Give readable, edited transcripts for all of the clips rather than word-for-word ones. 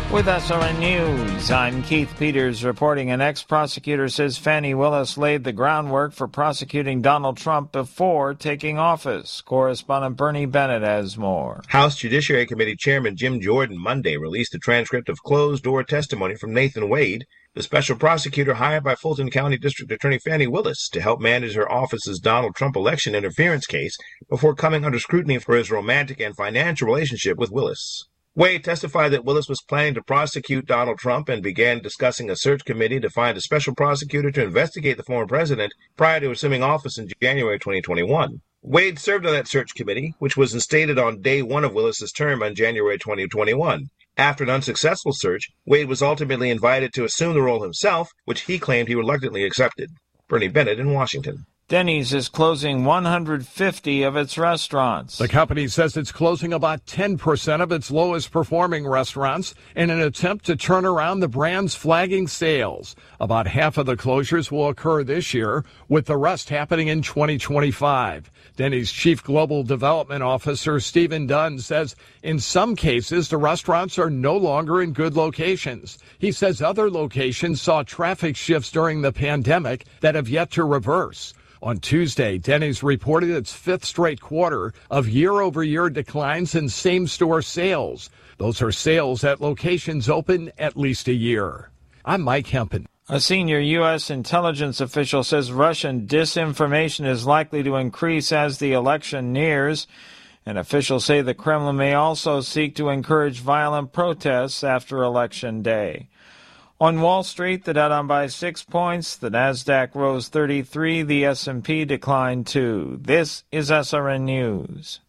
With SRN News, I'm Keith Peters reporting. An ex-prosecutor says Fani Willis laid the groundwork for prosecuting Donald Trump before taking office. Correspondent Bernie Bennett has more. House Judiciary Committee Chairman Jim Jordan Monday released a transcript of closed-door testimony from Nathan Wade, the special prosecutor hired by Fulton County District Attorney Fani Willis to help manage her office's Donald Trump election interference case before coming under scrutiny for his romantic and financial relationship with Willis. Wade testified that Willis was planning to prosecute Donald Trump and began discussing a search committee to find a special prosecutor to investigate the former president prior to assuming office in January 2021. Wade served on that search committee, which was instated on day one of Willis's term on January 2021. After an unsuccessful search, Wade was ultimately invited to assume the role himself, which he claimed he reluctantly accepted. Bernie Bennett in Washington. Denny's is closing 150 of its restaurants. The company says it's closing about 10% of its lowest performing restaurants in an attempt to turn around the brand's flagging sales. About half of the closures will occur this year, with the rest happening in 2025. Denny's Chief Global Development Officer Stephen Dunn says in some cases the restaurants are no longer in good locations. He says other locations saw traffic shifts during the pandemic that have yet to reverse. On Tuesday, Denny's reported its fifth straight quarter of year-over-year declines in same-store sales. Those are sales at locations open at least a year. I'm Mike Hempen. A senior U.S. intelligence official says Russian disinformation is likely to increase as the election nears. And officials say the Kremlin may also seek to encourage violent protests after Election Day. On Wall Street, the Dow down by 6 points, the Nasdaq rose 33, the S&P declined 2. This is SRN News.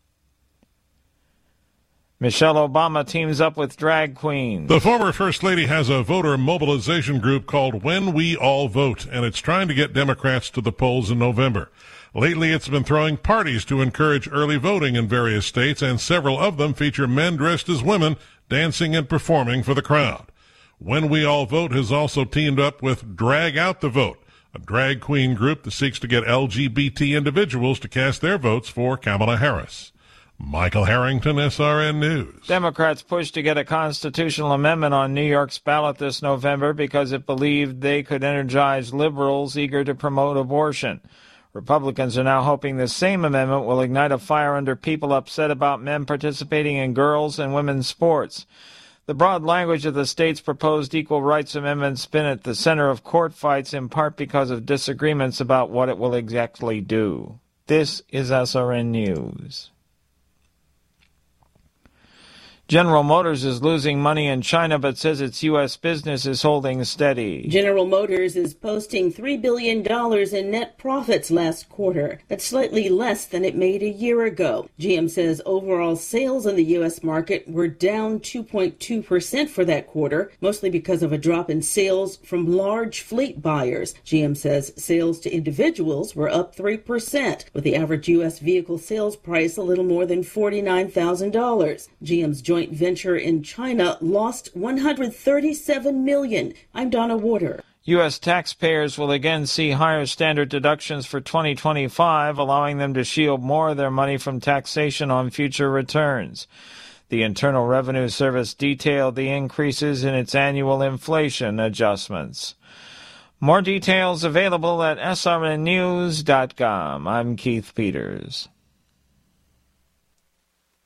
Michelle Obama teams up with drag queens. The former First Lady has a voter mobilization group called When We All Vote, and it's trying to get Democrats to the polls in November. Lately, it's been throwing parties to encourage early voting in various states, and several of them feature men dressed as women dancing and performing for the crowd. When We All Vote has also teamed up with Drag Out the Vote, a drag queen group that seeks to get LGBT individuals to cast their votes for Kamala Harris. Michael Harrington, SRN News. Democrats pushed to get a constitutional amendment on New York's ballot this November because it believed they could energize liberals eager to promote abortion. Republicans are now hoping the same amendment will ignite a fire under people upset about men participating in girls' and women's sports. The broad language of the state's proposed equal rights amendment's been at the center of court fights, in part because of disagreements about what it will exactly do. This is SRN News. General Motors is losing money in China but says its U.S. business is holding steady. General Motors is posting $3 billion in net profits last quarter. That's slightly less than it made a year ago. GM says overall sales in the U.S. market were down 2.2% for that quarter, mostly because of a drop in sales from large fleet buyers. GM says sales to individuals were up 3%, with the average U.S. vehicle sales price a little more than $49,000. GM's joint venture in China lost $137 million. I'm Donna Warder. U.S. taxpayers will again see higher standard deductions for 2025, allowing them to shield more of their money from taxation on future returns. The Internal Revenue Service detailed the increases in its annual inflation adjustments. More details available at srnnews.com. I'm Keith Peters.